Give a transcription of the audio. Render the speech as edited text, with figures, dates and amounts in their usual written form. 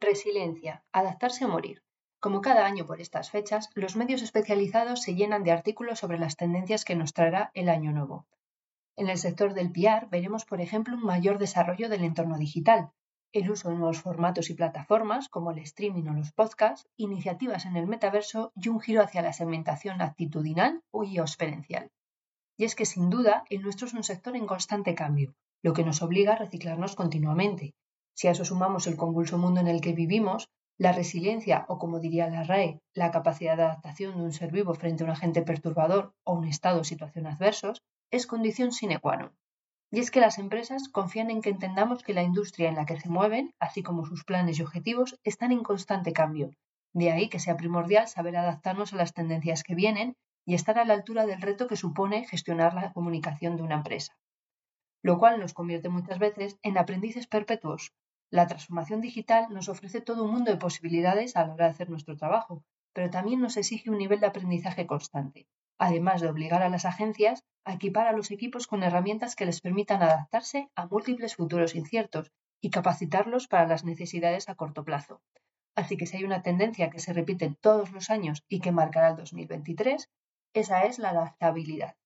Resiliencia, adaptarse o morir. Como cada año por estas fechas, los medios especializados se llenan de artículos sobre las tendencias que nos traerá el año nuevo. En el sector del PR veremos, por ejemplo, un mayor desarrollo del entorno digital, el uso de nuevos formatos y plataformas como el streaming o los podcasts, iniciativas en el metaverso y un giro hacia la segmentación actitudinal y experiencial. Y es que, sin duda, el nuestro es un sector en constante cambio, lo que nos obliga a reciclarnos continuamente. Si a eso sumamos el convulso mundo en el que vivimos, la resiliencia, o como diría la RAE, la capacidad de adaptación de un ser vivo frente a un agente perturbador o un estado o situación adversos, es condición sine qua non. Y es que las empresas confían en que entendamos que la industria en la que se mueven, así como sus planes y objetivos, están en constante cambio. De ahí que sea primordial saber adaptarnos a las tendencias que vienen y estar a la altura del reto que supone gestionar la comunicación de una empresa, lo cual nos convierte muchas veces en aprendices perpetuos. La transformación digital nos ofrece todo un mundo de posibilidades a la hora de hacer nuestro trabajo, pero también nos exige un nivel de aprendizaje constante, además de obligar a las agencias a equipar a los equipos con herramientas que les permitan adaptarse a múltiples futuros inciertos y capacitarlos para las necesidades a corto plazo. Así que si hay una tendencia que se repite todos los años y que marcará el 2023, esa es la adaptabilidad.